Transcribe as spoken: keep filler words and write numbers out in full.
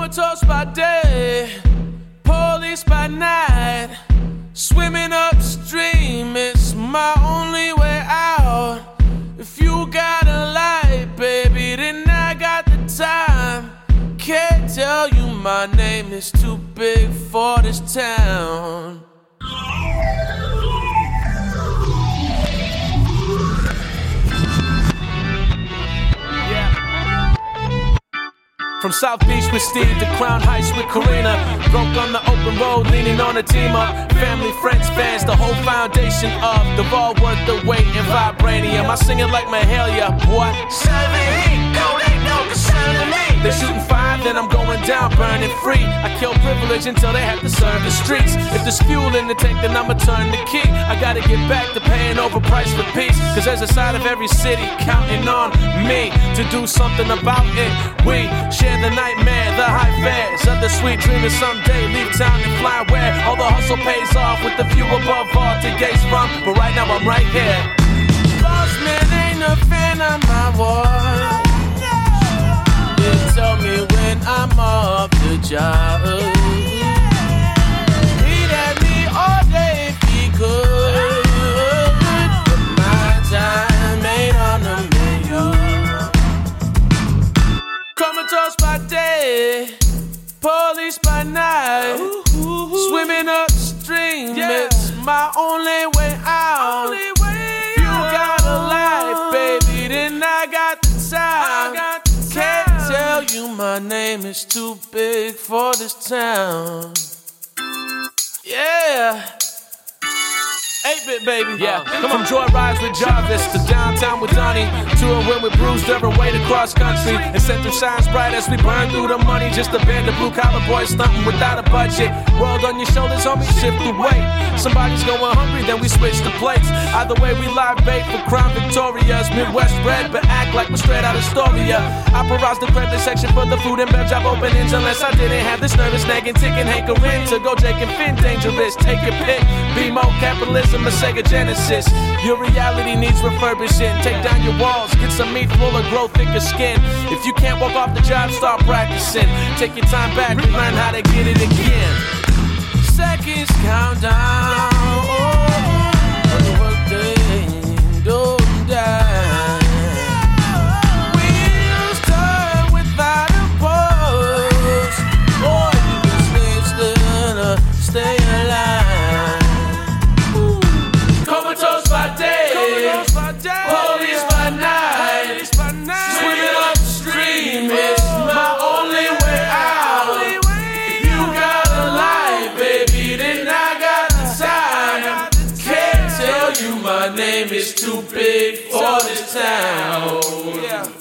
Comatose by day, police by night. Swimming upstream, it's my only way out. If you got a light, baby, then I got the time. Can't tell you my name is too big for this town. From South Beach with Steve to Crown Heights with Karina. Broke on the open road, leaning on a team up. Family, friends, fans, the whole foundation of the ball worth the wait and vibranium. I sing it like Mahalia, boy. Seven, eight, no, they know the sound of me. They're shooting fire, then I'm going down, burning free. I kill privilege until they have to serve the streets. If there's fuel in the tank, then I'ma turn the key. I gotta get back to paying overpriced for peace. Cause there's a side of every city counting on me to do something about it. We share the nightmare, the high fares of the sweet dream of someday leave town and fly where all the hustle pays off with the view above all to gaze from. But right now I'm right here. Boss man ain't a fan of my war. You tell me when I'm off the job. He'd have me all day if he could. But my time ain't on the menu. Comatose by day, police by night. Swimming upstream, yeah. It's my only way out. Only way you out. Got a life, baby, then I got the time. I got the time. Can't tell you my name is too big for this town. Yeah. eight-bit, baby. Yeah. Uh, Come From joyrides with Jarvis to downtown with Donnie. Touring when we bruised every way across country. And set through shines bright as we burn through the money. Just a band of blue collar boys stunting without a budget. World on your shoulders, homie, shift the weight. Somebody's going hungry, then we switch the plates. Either way, we live bait for Crown Victoria's. Midwest bread, but act like we're straight out of Astoria. I peruse the credit section for the food and bev job openings. Unless I didn't have this nervous nagging, ticking, hankering to go Jake and Finn dangerous. Take your pick, B M O capitalism, a Sega Genesis. Your reality needs refurbishing. Take down your walls, get some meat full of grow thicker skin. If you can't walk off the job, start practicing. Take your time back and learn how to get it again. Seconds count down. Oh, on the workday, don't die. Wheels turn without a pulse. Boy, you can stay still or stay alive. Ooh. Comatose by day, Comatose by day. Police by night. Swimming upstream is my only way out. If you got a life, baby, then I got the time. Can't tell you my name is too big for this town.